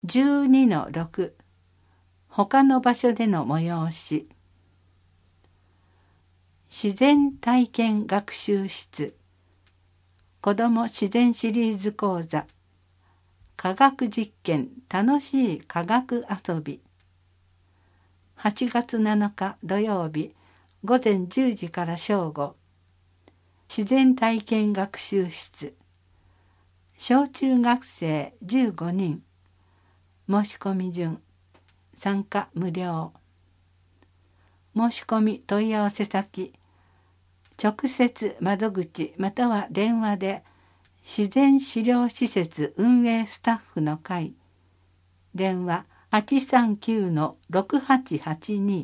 12-6 他の場所での催し。自然体験学習室子ども自然シリーズ講座科学実験楽しい科学遊び。8月7日土曜日午前10時から正午。自然体験学習室。小中学生15人。申し込み順。参加無料。申し込み問い合わせ先。直接窓口または電話で自然資料施設運営スタッフの会。電話839-6882。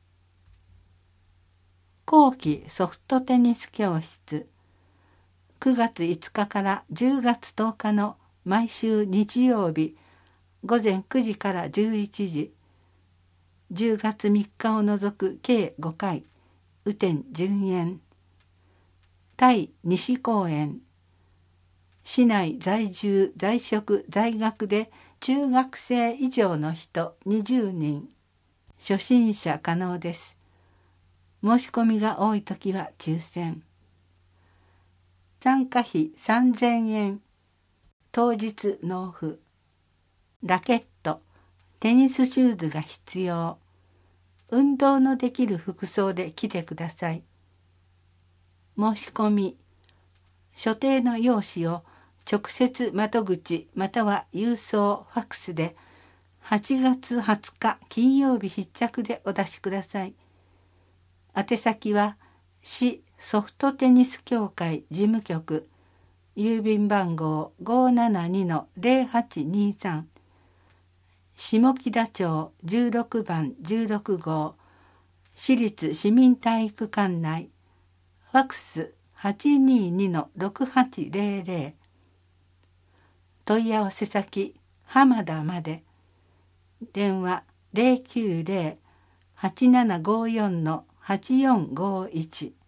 後期ソフトテニス教室。9月5日から10月10日の毎週日曜日午前9時から11時。10月3日を除く計5回。雨天順延。対西公園。市内在住在職在学で中学生以上の人20人。初心者可能です。申し込みが多いときは抽選。参加費3000円。当日納付。ラケット、テニスシューズが必要。運動のできる服装で来てください。申し込み。所定の用紙を直接窓口または郵送ファックスで8月20日金曜日必着でお出しください。宛先は市ソフトテニス協会事務局郵便番号 572-0823 下北町16番16号市立市民体育館内ファックス 822-6800 問い合わせ先浜田まで電話 090-8754-8451